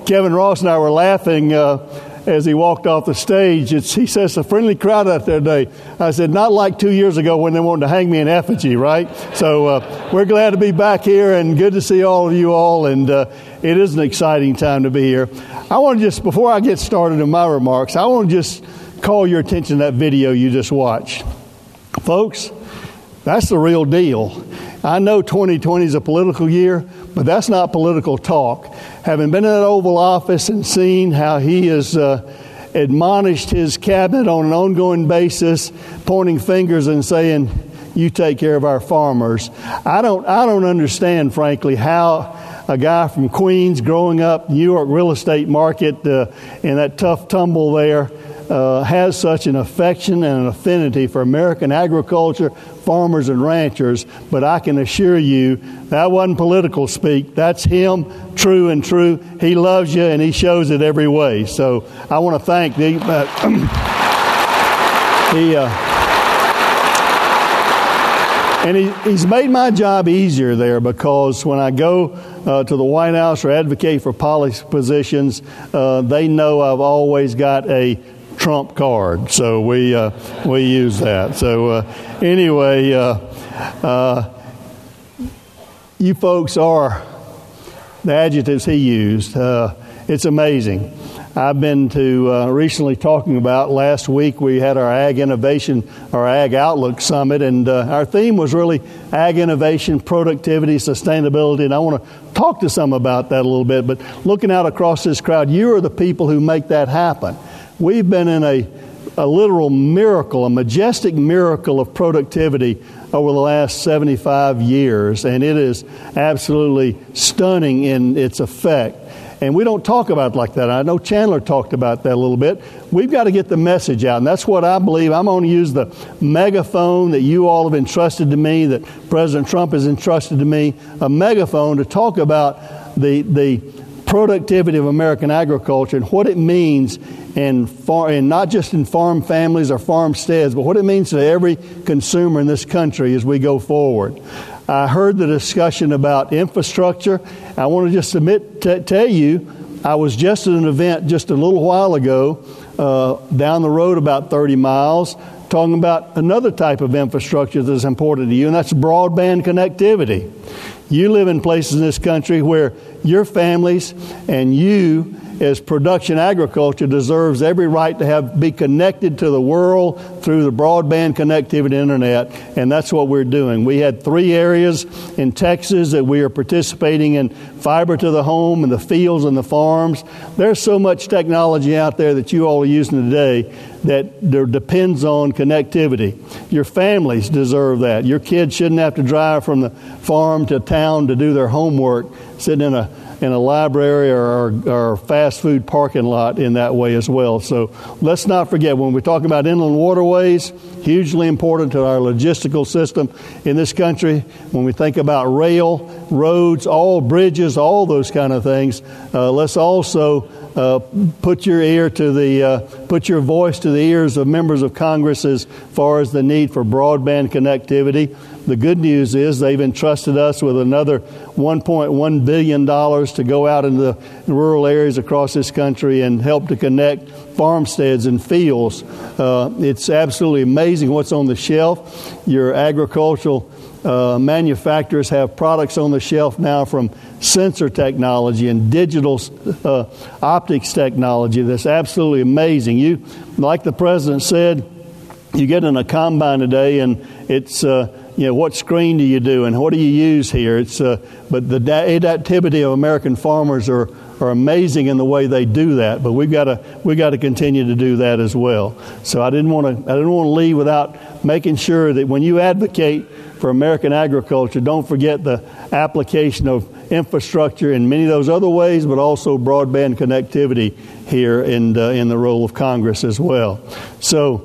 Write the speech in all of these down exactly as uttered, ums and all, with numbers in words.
Kevin Ross and I were laughing uh, as he walked off the stage. It's, he says, a friendly crowd out there today. I said, not like two years ago when they wanted to hang me in effigy, right? So uh, we're glad to be back here and good to see all of you all. And uh, it is an exciting time to be here. I want to just, before I get started in my remarks, I want to just call your attention to that video you just watched. Folks, that's the real deal. I know twenty twenty is a political year, but that's not political talk. Having been in that Oval Office and seen how he has uh, admonished his cabinet on an ongoing basis, pointing fingers and saying, you take care of our farmers. I don't, I don't understand, frankly, how a guy from Queens growing up New York real estate market uh, in that tough tumble there uh, has such an affection and an affinity for American agriculture, farmers and ranchers. But I can assure you that wasn't political speak. That's him, true and true. He loves you and he shows it every way. So I want to thank the uh, he. Uh, And he, he's made my job easier there because when I go uh, to the White House or advocate for policy positions, uh, they know I've always got a trump card. So we uh, we use that. So uh, anyway, uh, uh, you folks are the adjectives he used. Uh, it's amazing. I've been to uh, recently talking about last week we had our Ag Innovation, our Ag Outlook Summit, and uh, our theme was really Ag Innovation, Productivity, Sustainability, and I want to talk to some about that a little bit. But looking out across this crowd, you are the people who make that happen. We've been in a, a literal miracle, a majestic miracle of productivity over the last seventy-five years, and it is absolutely stunning in its effect. And we don't talk about it like that. I know Chandler talked about that a little bit. We've got to get the message out, and that's what I believe. I'm going to use the megaphone that you all have entrusted to me, that President Trump has entrusted to me, a megaphone to talk about the the productivity of American agriculture and what it means in far, and not just in farm families or farmsteads, but what it means to every consumer in this country as we go forward. I heard the discussion about infrastructure. I want to just submit to tell you, I was just at an event just a little while ago, uh, down the road about thirty miles, talking about another type of infrastructure that is important to you, and that's broadband connectivity. You live in places in this country where your families and you as production agriculture deserves every right to have be connected to the world through the broadband connectivity internet, and that's what we're doing. We had three areas in Texas that we are participating in fiber to the home and the fields and the farms. There's so much technology out there that you all are using today that there depends on connectivity. Your families deserve that. Your kids shouldn't have to drive from the farm to town to do their homework, sitting in a in a library or, or fast food parking lot in that way as well. So let's not forget, when we talk about inland waterways, hugely important to our logistical system in this country. When we think about rail, roads, all bridges, all those kind of things, uh, let's also uh, put your ear to the, uh, put your voice to the ears of members of Congress as far as the need for broadband connectivity. The good news is they've entrusted us with another one point one billion dollars to go out into the rural areas across this country and help to connect farmsteads and fields. Uh, it's absolutely amazing what's on the shelf. Your agricultural uh, manufacturers have products on the shelf now from sensor technology and digital uh, optics technology that's absolutely amazing. You, like the president said, you get in a combine today and it's uh, you know, what screen do you do and what do you use here? It's uh, but the adaptivity of American farmers are, are amazing in the way they do that. But we've got to we got to continue to do that as well. So I didn't want to I didn't want to leave without making sure that when you advocate for American agriculture, don't forget the application of infrastructure in many of those other ways, but also broadband connectivity here in uh, in the role of Congress as well. So.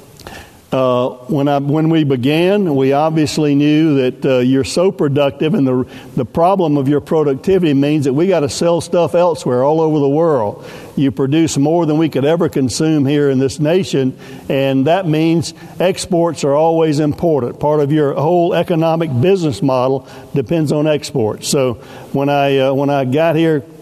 Uh, when I when we began, we obviously knew that uh, you're so productive, and the the problem of your productivity means that we got to sell stuff elsewhere, all over the world. You produce more than we could ever consume here in this nation, and that means exports are always important. Part of your whole economic business model depends on exports. So when I uh, when I got here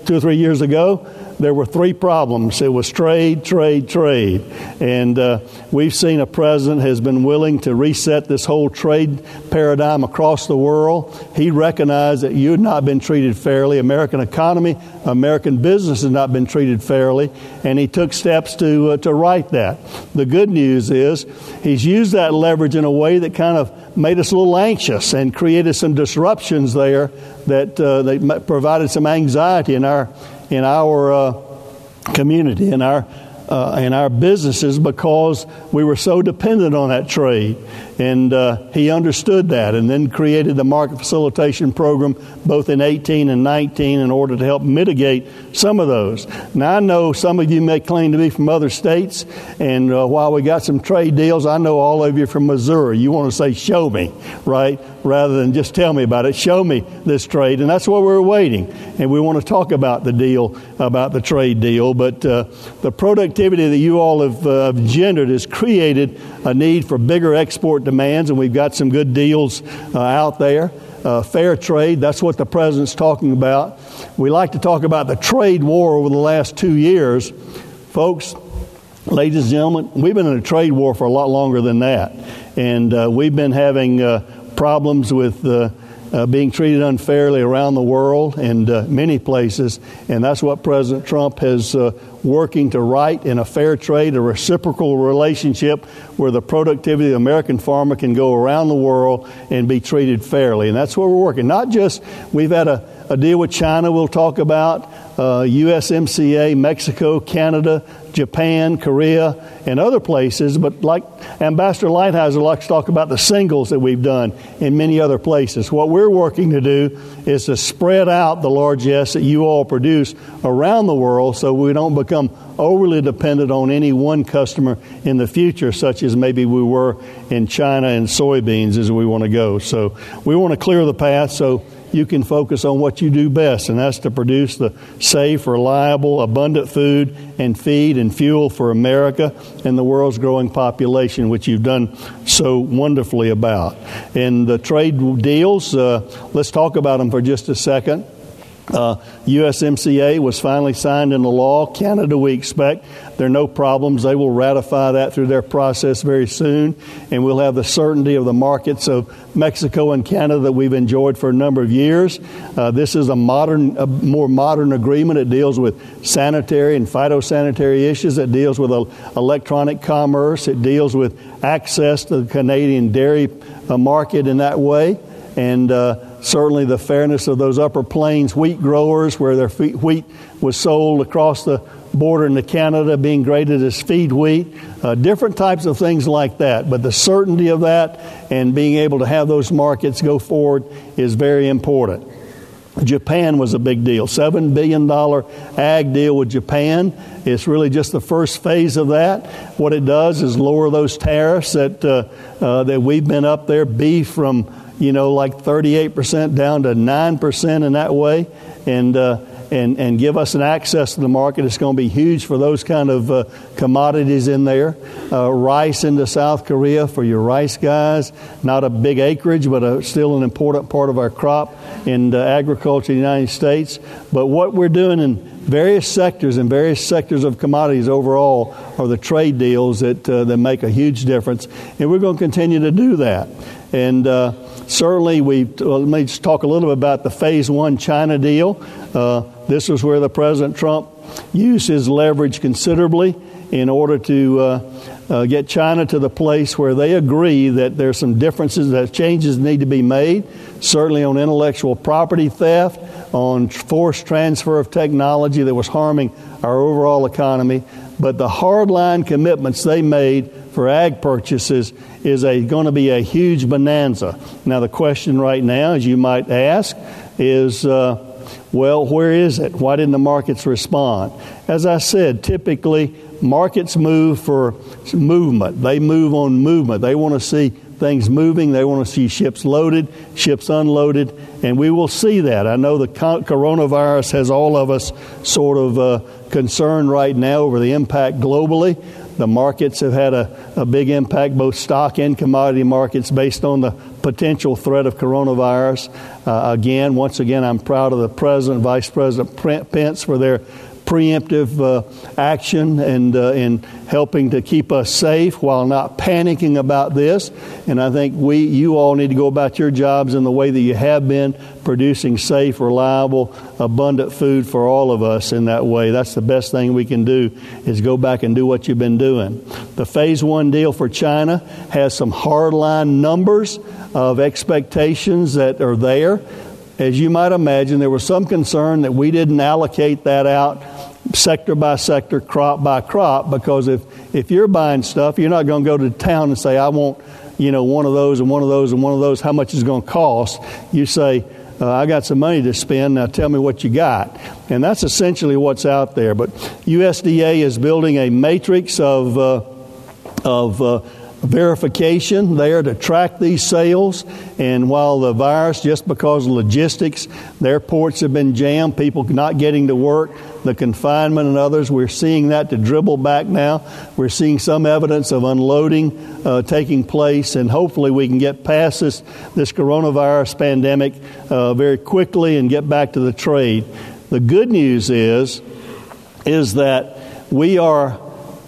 two or three years ago, there were three problems. It was trade, trade, trade. And uh, we've seen a president has been willing to reset this whole trade paradigm across the world. He recognized that you had not been treated fairly. American economy, American business has not been treated fairly. And he took steps to, uh, to right that. The good news is he's used that leverage in a way that kind of made us a little anxious and created some disruptions there that, uh, that provided some anxiety in our in our uh, community, in our uh, in our businesses, because we were so dependent on that trade. And uh, he understood that, and then created the market facilitation program both in eighteen and nineteen in order to help mitigate some of those. Now, I know some of you may claim to be from other states, and uh, while we got some trade deals, I know all of you are from Missouri. You want to say, show me, right? Rather than just tell me about it. Show me this trade. And that's what we're waiting. And we want to talk about the deal, about the trade deal. But uh, the productivity that you all have uh, engendered has created a need for bigger export demands, and we've got some good deals uh, out there. Uh, fair trade, that's what the president's talking about. We like to talk about the trade war over the last two years. Folks, ladies and gentlemen, we've been in a trade war for a lot longer than that. And uh, we've been having uh, problems with uh, uh, being treated unfairly around the world and uh, many places. And that's what President Trump has uh, working to right in a fair trade, a reciprocal relationship where the productivity of the American farmer can go around the world and be treated fairly. And that's where we're working. Not just, we've had a, a deal with China we'll talk about, uh, U S M C A, Mexico, Canada, Japan, Korea, and other places, but like Ambassador Lighthizer likes to talk about the singles that we've done in many other places. What we're working to do is to spread out the largesse that you all produce around the world so we don't become overly dependent on any one customer in the future, such as maybe we were in China and soybeans as we want to go. So we want to clear the path so you can focus on what you do best, and that's to produce the safe, reliable, abundant food and feed and fuel for America and the world's growing population, which you've done so wonderfully about. And the trade deals, uh, let's talk about them for just a second. Uh, U S M C A was finally signed into law. Canada, we expect. There are no problems. They will ratify that through their process very soon. And we'll have the certainty of the markets of Mexico and Canada that we've enjoyed for a number of years. Uh, this is a modern, a more modern agreement. It deals with sanitary and phytosanitary issues. It deals with uh, electronic commerce. It deals with access to the Canadian dairy uh, market in that way. And uh, certainly the fairness of those upper plains wheat growers where their wheat was sold across the border into Canada being graded as feed wheat, uh, different types of things like that. But the certainty of that and being able to have those markets go forward is very important. Japan was a big deal. seven billion dollars ag deal with Japan. It's really just the first phase of that. What it does is lower those tariffs that, uh, uh, that we've been up there, beef from you know, like thirty-eight percent down to nine percent in that way, and uh, and and give us an access to the market. It's going to be huge for those kind of uh, commodities in there. Uh, rice into South Korea for your rice guys. Not a big acreage, but a, still an important part of our crop in uh, agriculture in the United States. But what we're doing in various sectors and various sectors of commodities overall are the trade deals that uh, that make a huge difference, and we're going to continue to do that. And uh, certainly, we well, let me just talk a little bit about the Phase One China deal. Uh, this was where the President Trump used his leverage considerably in order to uh, uh, get China to the place where they agree that there's some differences, that changes need to be made, certainly on intellectual property theft, on forced transfer of technology that was harming our overall economy. But the hardline commitments they made for ag purchases is a, going to be a huge bonanza. Now, the question right now, as you might ask, is, uh, well, where is it? Why didn't the markets respond? As I said, typically, markets move for movement. They move on movement. They want to see things moving. They want to see ships loaded, ships unloaded, and we will see that. I know the coronavirus has all of us sort of uh, concerned right now over the impact globally, The markets have had a, a big impact, both stock and commodity markets, based on the potential threat of coronavirus. Uh, again, once again, I'm proud of the President, Vice President Pence for their preemptive uh, action and uh, in helping to keep us safe while not panicking about this. And I think we, you all need to go about your jobs in the way that you have been, producing safe, reliable, abundant food for all of us in that way. That's the best thing we can do, is go back and do what you've been doing. The phase one deal for China has some hardline numbers of expectations that are there. As you might imagine, there was some concern that we didn't allocate that out sector by sector, crop by crop, because if, if you're buying stuff, you're not going to go to town and say, I want, you know, one of those and one of those and one of those, how much is it going to cost? You say, uh, I got some money to spend, now tell me what you got. And that's essentially what's out there. But U S D A is building a matrix of uh, of uh, verification there to track these sales. And while the virus, just because of logistics, the airports have been jammed, people not getting to work, the confinement and others, we're seeing that to dribble back now. We're seeing some evidence of unloading uh, taking place, and hopefully we can get past this, this coronavirus pandemic uh, very quickly and get back to the trade. The good news is, is that we are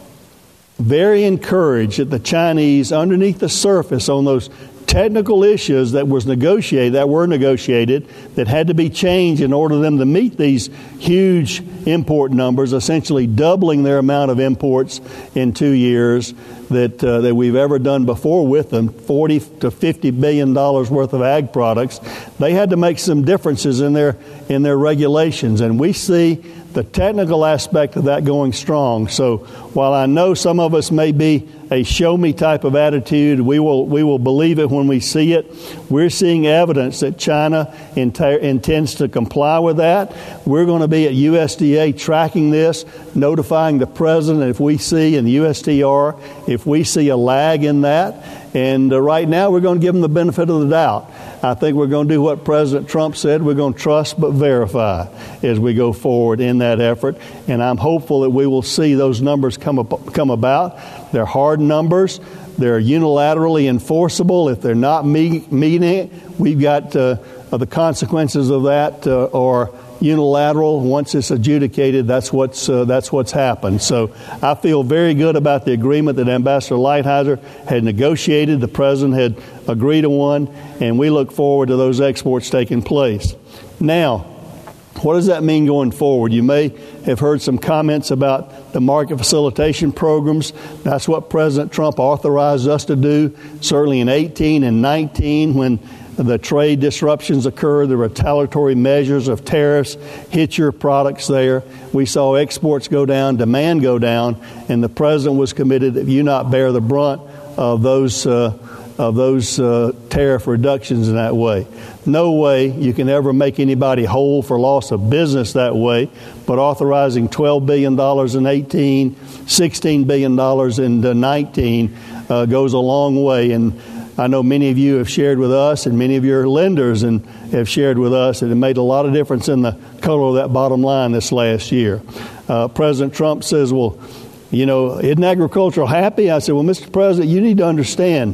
very encouraged that the Chinese, underneath the surface on those technical issues that was negotiated, that were negotiated, that had to be changed in order for them to meet these huge import numbers, essentially doubling their amount of imports in two years that uh, that we've ever done before with them, forty to fifty billion dollars worth of ag products. They had to make some differences in their in their regulations, and we see the technical aspect of that going strong. So while I know some of us may be a show-me type of attitude, we will we will believe it when we see it. We're seeing evidence that China enti- intends to comply with that. We're going to be at U S D A tracking this, notifying the President if we see, and the U S T R, if we see a lag in that. And uh, right now we're going to give them the benefit of the doubt. I think we're going to do what President Trump said. We're going to trust but verify as we go forward in that effort. And I'm hopeful that we will see those numbers come up, come about. They're hard numbers. They're unilaterally enforceable. If they're not meet, meeting it, we've got uh, the consequences of that uh, are unilateral. Once it's adjudicated, that's what's uh, that's what's happened. So I feel very good about the agreement that Ambassador Lighthizer had negotiated. The President had agreed to one, and we look forward to those exports taking place. Now, what does that mean going forward? You may have heard some comments about the market facilitation programs. That's what President Trump authorized us to do, certainly in eighteen and nineteen, when the trade disruptions occurred, the retaliatory measures of tariffs hit your products there. We saw exports go down, demand go down, and the President was committed that you not bear the brunt of those uh, of those uh, tariff reductions in that way. No way you can ever make anybody whole for loss of business that way, but authorizing twelve billion dollars in eighteen, sixteen billion dollars in nineteen uh, goes a long way. And I know many of you have shared with us, and many of your lenders and have shared with us, and it made a lot of difference in the color of that bottom line this last year. Uh, President Trump says, well, you know, isn't agriculture happy? I said, well, Mister President, you need to understand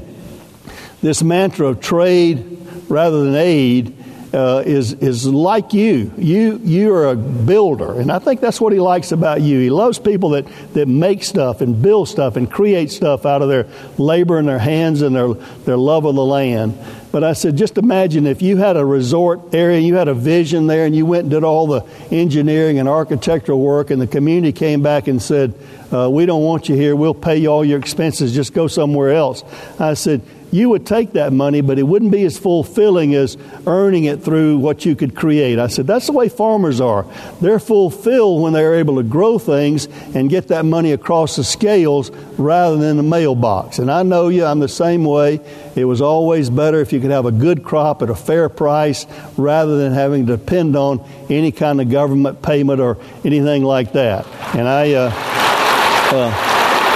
this mantra of trade rather than aid uh, is is like you. You you are a builder, and I think that's what he likes about you. He loves people that, that make stuff and build stuff and create stuff out of their labor and their hands and their, their love of the land. But I said, just imagine if you had a resort area, you had a vision there, and you went and did all the engineering and architectural work, and the community came back and said, uh, we don't want you here. We'll pay you all your expenses. Just go somewhere else. I said, you would take that money, but it wouldn't be as fulfilling as earning it through what you could create. I said, that's the way farmers are. They're fulfilled when they're able to grow things and get that money across the scales rather than the mailbox. And I know you, I'm the same way. It was always better if you could have a good crop at a fair price rather than having to depend on any kind of government payment or anything like that. And I... Uh, uh,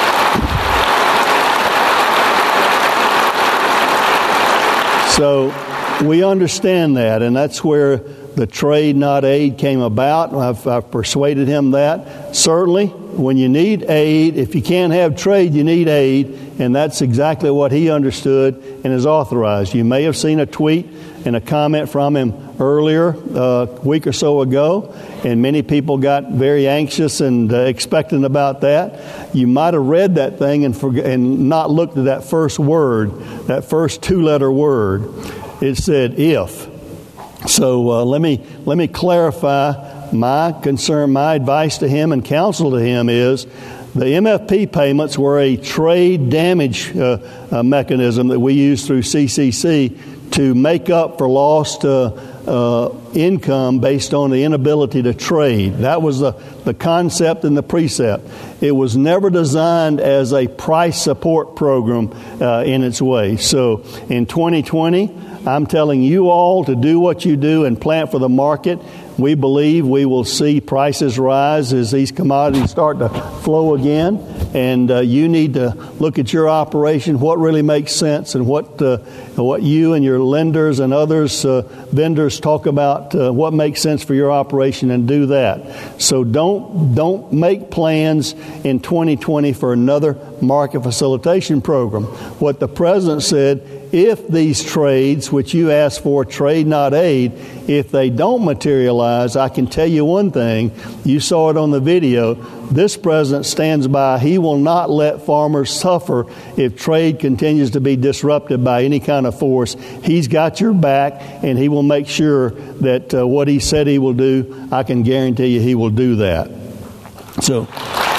So we understand that, and that's where the trade not aid came about. I've, I've persuaded him that. Certainly, when you need aid, if you can't have trade, you need aid. And that's exactly what he understood and has authorized. You may have seen a tweet and a comment from him earlier, uh, a week or so ago, and many people got very anxious and uh, expectant about that. You might have read that thing and, forg- and not looked at that first word, that first two-letter word. It said, if. So uh, let me let me clarify my concern, my advice to him and counsel to him is the M F P payments were a trade damage uh, uh, mechanism that we use through C C C to make up for lost uh, uh, income based on the inability to trade. That was the, the concept and the precept. It was never designed as a price support program uh, in its way. So in twenty twenty, I'm telling you all to do what you do and plant for the market. We believe we will see prices rise as these commodities start to flow again. And uh, you need to look at your operation, what really makes sense, and what uh, what you and your lenders and others, uh, vendors talk about, uh, what makes sense for your operation, and do that. So don't don't make plans in twenty twenty for another market facilitation program. What the President said, if these trades, which you asked for, trade not aid, if they don't materialize, I can tell you one thing. You saw it on the video. This President stands by. He will not let farmers suffer if trade continues to be disrupted by any kind of force. He's got your back, and he will make sure that uh, what he said he will do, I can guarantee you he will do that. So...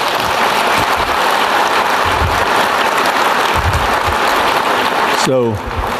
So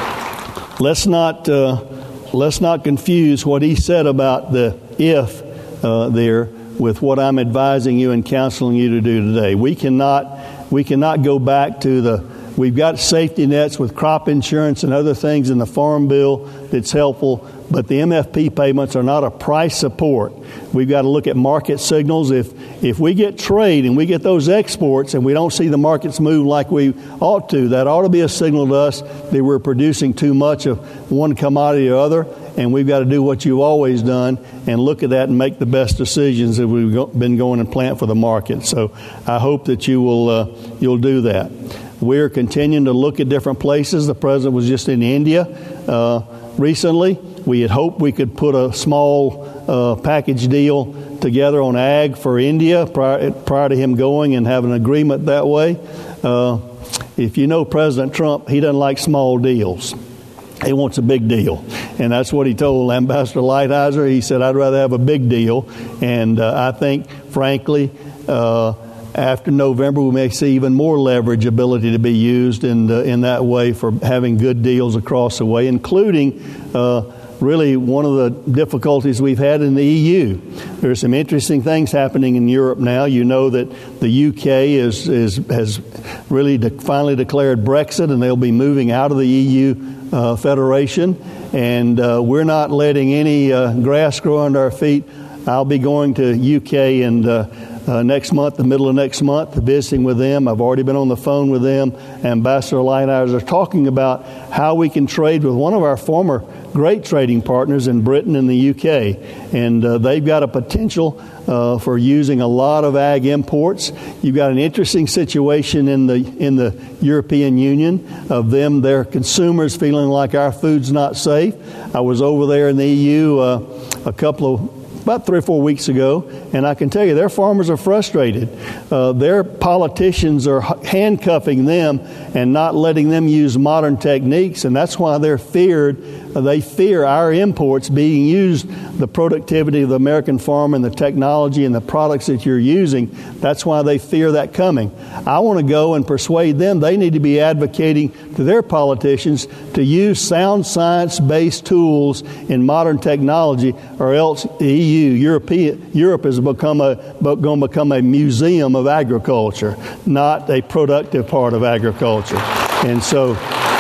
let's not uh, let's not confuse what he said about the if uh, there with what I'm advising you and counseling you to do today. We cannot we cannot go back to the we've got safety nets with crop insurance and other things in the Farm Bill that's helpful, but the M F P payments are not a price support. We've got to look at market signals. If if we get trade and we get those exports and we don't see the markets move like we ought to, that ought to be a signal to us that we're producing too much of one commodity or other, and we've got to do what you've always done and look at that and make the best decisions that we've been going and plant for the market. So I hope that you will uh, you'll do that. We're continuing to look at different places. The President was just in India uh, recently. We had hoped we could put a small uh, package deal together on ag for India prior, prior to him going and have an agreement that way. Uh, if you know President Trump, he doesn't like small deals. He wants a big deal. And that's what he told Ambassador Lighthizer. He said, I'd rather have a big deal. And uh, I think, frankly, uh, after November, we may see even more leverage ability to be used in, uh, in that way for having good deals across the way, including uh, really one of the difficulties we've had in the E U. There's some interesting things happening in Europe now. You know that the U K is, is has really de- finally declared Brexit, and they'll be moving out of the E U uh, Federation. And uh, we're not letting any uh, grass grow under our feet. I'll be going to U K and uh, Uh, next month, the middle of next month, visiting with them. I've already been on the phone with them. Ambassador Lighthizer are talking about how we can trade with one of our former great trading partners in Britain and the U K. And uh, they've got a potential uh, for using a lot of ag imports. You've got an interesting situation in the in the European Union of them, their consumers feeling like our food's not safe. I was over there in the E U uh, a couple of about three or four weeks ago, and I can tell you their farmers are frustrated. Uh, their politicians are handcuffing them and not letting them use modern techniques, and that's why they're feared. Uh, they fear our imports being used, the productivity of the American farm and the technology and the products that you're using. That's why they fear that coming. I want to go and persuade them they need to be advocating to their politicians to use sound science-based tools in modern technology, or else the E U, European, Europe is become a, going to become a museum of agriculture, not a productive part of agriculture. And so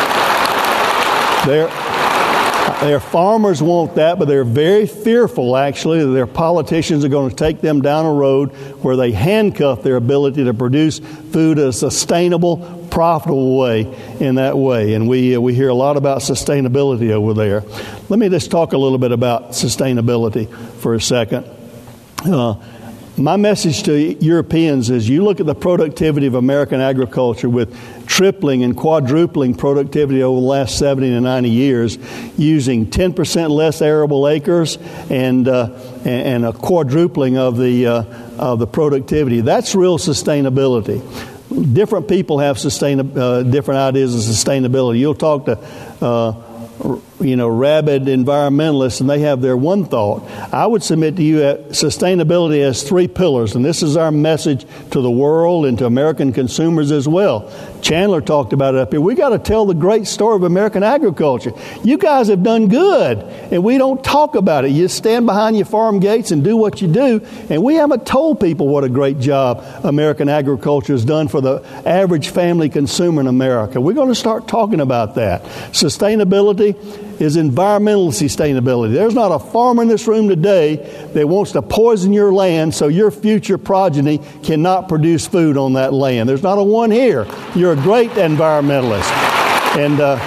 their, their farmers want that, but they're very fearful, actually, that their politicians are going to take them down a road where they handcuff their ability to produce food in a sustainable, profitable way in that way. And we uh, we hear a lot about sustainability over there. Let me just talk a little bit about sustainability for a second. Uh, My message to Europeans is you look at the productivity of American agriculture with tripling and quadrupling productivity over the last seventy to ninety years, using ten percent less arable acres and uh, and a quadrupling of the uh, of the productivity. That's real sustainability. Different people have sustain uh, different ideas of sustainability. You'll talk to uh, you know, rabid environmentalists, and they have their one thought. I would submit to you that sustainability has three pillars, and this is our message to the world and to American consumers as well. Chandler talked about it up here. We got to tell the great story of American agriculture. You guys have done good, and we don't talk about it. You stand behind your farm gates and do what you do, and we haven't told people what a great job American agriculture has done for the average family consumer in America. We're going to start talking about that. Sustainability is environmental sustainability. There's not a farmer in this room today that wants to poison your land so your future progeny cannot produce food on that land. There's not a one here. You're a great environmentalist. And uh,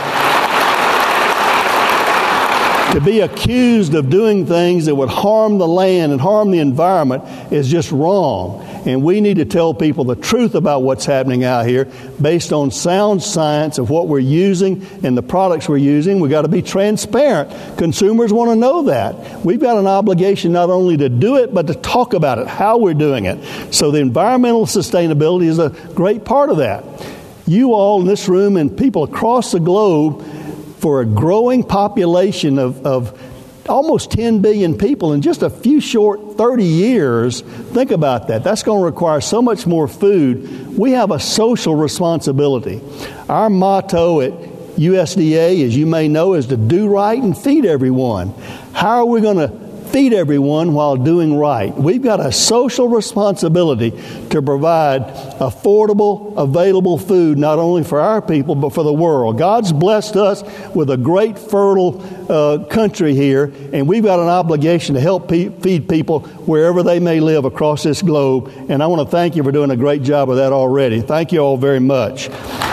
to be accused of doing things that would harm the land and harm the environment is just wrong. And we need to tell people the truth about what's happening out here based on sound science of what we're using and the products we're using. We've got to be transparent. Consumers want to know that. We've got an obligation not only to do it, but to talk about it, how we're doing it. So the environmental sustainability is a great part of that. You all in this room and people across the globe, for a growing population of, of almost ten billion people in just a few short thirty years. Think about that. That's going to require so much more food. We have a social responsibility. Our motto at U S D A, as you may know, is to do right and feed everyone. How are we going to feed everyone while doing right? We've got a social responsibility to provide affordable, available food, not only for our people, but for the world. God's blessed us with a great, fertile uh, country here, and we've got an obligation to help pe- feed people wherever they may live across this globe. And I want to thank you for doing a great job of that already. Thank you all very much.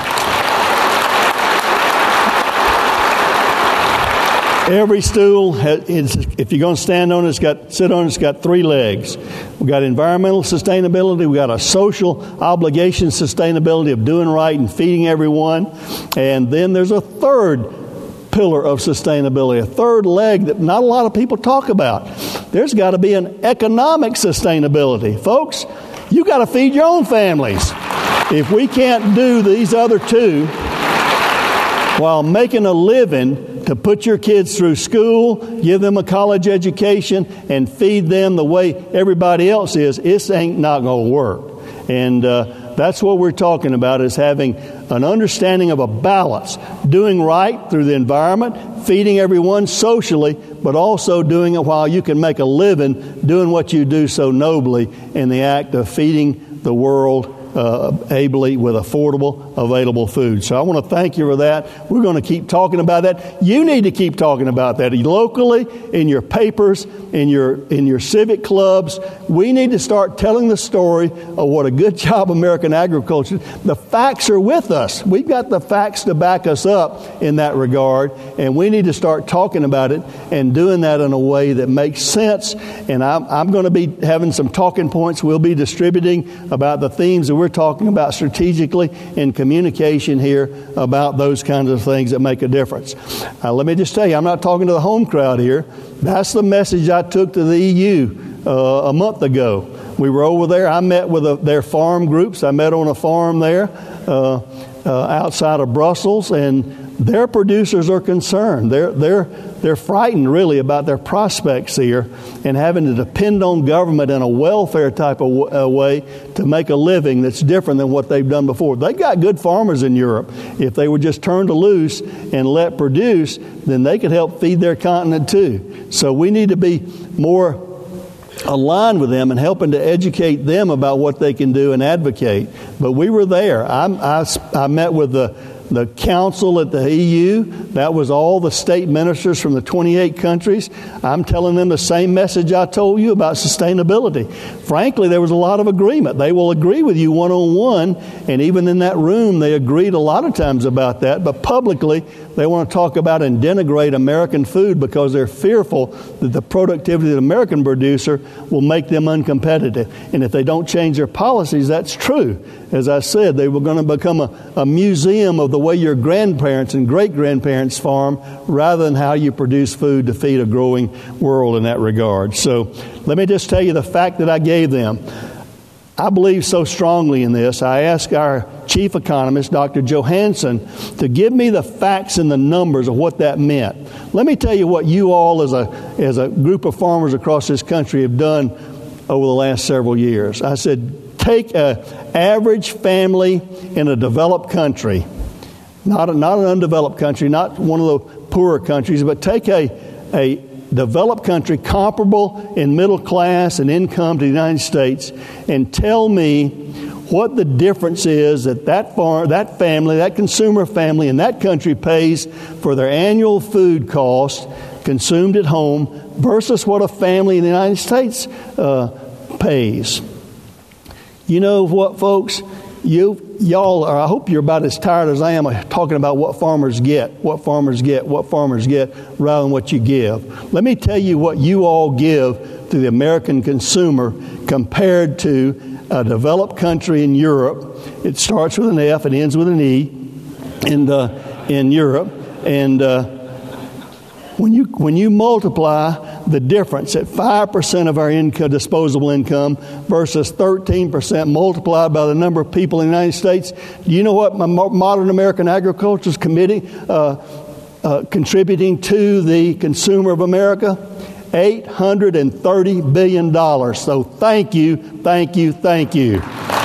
Every stool, has, if you're going to stand on it, it's got sit on it, it's got three legs. We've got environmental sustainability. We've got a social obligation sustainability of doing right and feeding everyone. And then there's a third pillar of sustainability, a third leg that not a lot of people talk about. There's got to be an economic sustainability. Folks, you got to feed your own families. If we can't do these other two while making a living to put your kids through school, give them a college education, and feed them the way everybody else is, this ain't not going to work. And uh, that's what we're talking about, is having an understanding of a balance, doing right through the environment, feeding everyone socially, but also doing it while you can make a living doing what you do so nobly in the act of feeding the world Uh, ably with affordable, available food. So I want to thank you for that. We're going to keep talking about that. You need to keep talking about that locally, in your papers, in your in your civic clubs. We need to start telling the story of what a good job American agriculture. The facts are with us. We've got the facts to back us up in that regard, and we need to start talking about it and doing that in a way that makes sense. And I'm, I'm going to be having some talking points we'll be distributing about the themes that we're talking about strategically in communication here about those kinds of things that make a difference. Uh, let me just tell you, I'm not talking to the home crowd here. That's the message I took to the E U uh, a month ago. We were over there. I met with a, their farm groups. I met on a farm there uh, uh, outside of Brussels, and their producers are concerned. They're they're they're frightened really about their prospects here and having to depend on government in a welfare type of w- uh, way to make a living that's different than what they've done before. They got good farmers in Europe. If they were just turned loose and let produce, then they could help feed their continent too. So we need to be more aligned with them and helping to educate them about what they can do and advocate. But we were there. I, I, I met with the the council at the E U. That was all the state ministers from the twenty-eight countries. I'm telling them the same message I told you about sustainability. Frankly, there was a lot of agreement. They will agree with you one-on-one, and even in that room, they agreed a lot of times about that. But publicly, they want to talk about and denigrate American food because they're fearful that the productivity of the American producer will make them uncompetitive. And if they don't change their policies, that's true. As I said, they were going to become a, a museum of the way your grandparents and great-grandparents farm rather than how you produce food to feed a growing world in that regard. So let me just tell you the fact that I gave them. I believe so strongly in this. I asked our chief economist, Doctor Johansson, to give me the facts and the numbers of what that meant. Let me tell you what you all as a as a group of farmers across this country have done over the last several years. I said, take an average family in a developed country, not a, not an undeveloped country, not one of the poorer countries, but take a a developed country comparable in middle class and income to the United States, and tell me what the difference is that that farm, that family, that consumer family in that country pays for their annual food cost consumed at home versus what a family in the United States uh, pays. You know what, folks? You, y'all are, I hope you're about as tired as I am of talking about what farmers get, what farmers get, what farmers get, rather than what you give. Let me tell you what you all give to the American consumer compared to a developed country in Europe. It starts with an F and ends with an E in, uh, in Europe. And uh, when you when you multiply the difference at five percent of our income, disposable income versus thirteen percent multiplied by the number of people in the United States, do you know what my Modern American Agriculture is committing, uh, uh, contributing to the consumer of America? eight hundred thirty billion dollars. So thank you, thank you, thank you.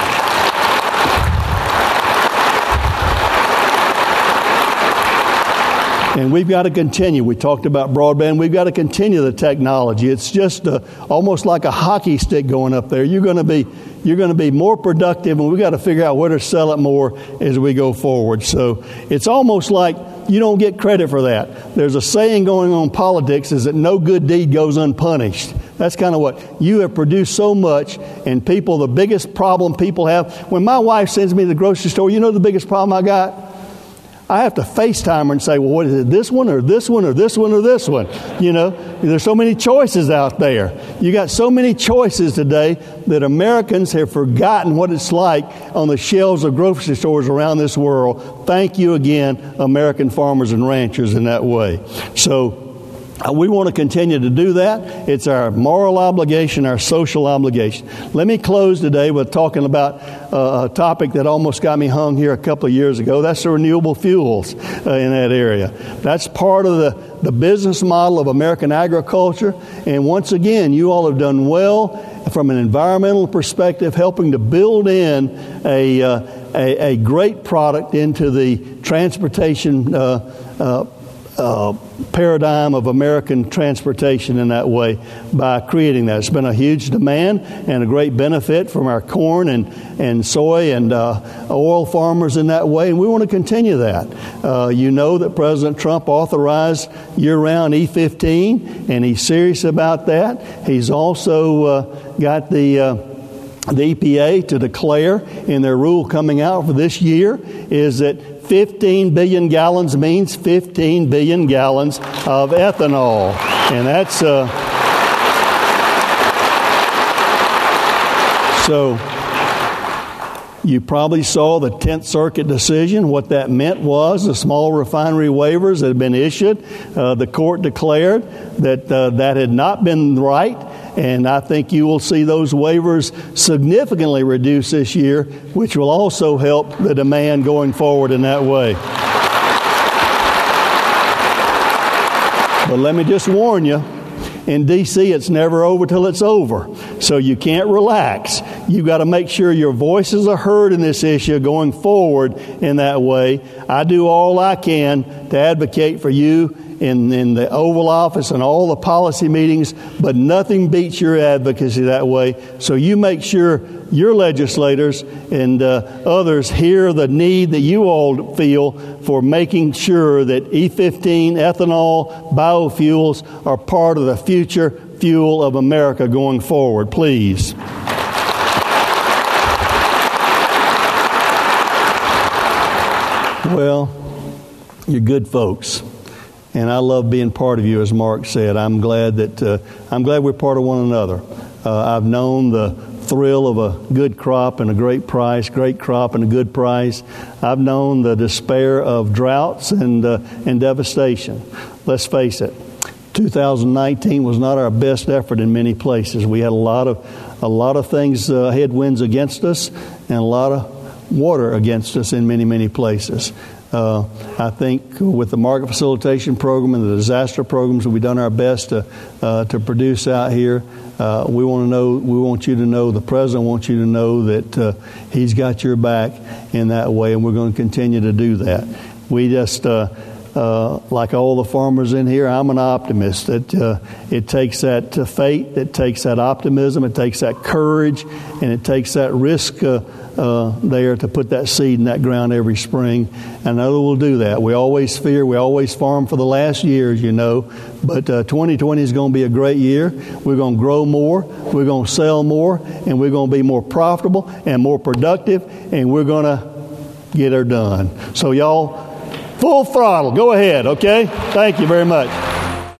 And we've got to continue. We talked about broadband. We've got to continue the technology. It's just uh, almost like a hockey stick going up there. You're going to be you're going to be more productive, and we've got to figure out where to sell it more as we go forward. So it's almost like you don't get credit for that. There's a saying going on in politics is that no good deed goes unpunished. That's kind of what you have produced so much, and people, the biggest problem people have, when my wife sends me to the grocery store, you know the biggest problem I got? I have to FaceTime her and say, well, what is it, this one or this one or this one or this one? You know, there's so many choices out there. You got so many choices today that Americans have forgotten what it's like on the shelves of grocery stores around this world. Thank you again, American farmers and ranchers, in that way. So Uh, we want to continue to do that. It's our moral obligation, our social obligation. Let me close today with talking about uh, a topic that almost got me hung here a couple of years ago. That's the renewable fuels uh, in that area. That's part of the, the business model of American agriculture. And once again, you all have done well from an environmental perspective, helping to build in a, uh, a, a great product into the transportation uh, uh Uh, paradigm of American transportation in that way by creating that. It's been a huge demand and a great benefit from our corn and, and soy and uh, oil farmers in that way, and we want to continue that. Uh, you know that President Trump authorized year-round E fifteen, and he's serious about that. He's also uh, got the uh, the E P A to declare in their rule coming out for this year is that fifteen billion gallons means fifteen billion gallons of ethanol. And that's, uh, so you probably saw the Tenth Circuit decision. What that meant was the small refinery waivers that had been issued. Uh, the court declared that uh, that had not been right. And I think you will see those waivers significantly reduce this year, which will also help the demand going forward in that way. But let me just warn you, in D C it's never over till it's over. So you can't relax. You've got to make sure your voices are heard in this issue going forward in that way. I do all I can to advocate for you in, in the Oval Office and all the policy meetings, but nothing beats your advocacy that way. So you make sure your legislators and uh, others hear the need that you all feel for making sure that E fifteen, ethanol, biofuels are part of the future fuel of America going forward. Please. Well, you're good folks, and I love being part of you, as Mark said. I'm glad that uh, I'm glad we're part of one another. Uh, I've known the thrill of a good crop and a great price, great crop and a good price. I've known the despair of droughts and uh, and devastation. Let's face it, two thousand nineteen was not our best effort in many places. We had a lot of a lot of things, uh, headwinds against us, and a lot of water against us in many, many places. Uh, I think with the market facilitation program and the disaster programs that we've done our best to uh, to produce out here, uh, we want to know. We want you to know. The president wants you to know that uh, he's got your back in that way, and we're going to continue to do that. We just. Uh, Uh, like all the farmers in here, I'm an optimist. That uh, it takes that uh, faith, it takes that optimism, it takes that courage, and it takes that risk uh, uh, there to put that seed in that ground every spring. And I know we'll do that. We always fear, we always farm for the last years, you know. But uh, twenty twenty is going to be a great year. We're going to grow more, we're going to sell more, and we're going to be more profitable and more productive, and we're going to get her done. So y'all, full throttle. Go ahead, okay? Thank you very much.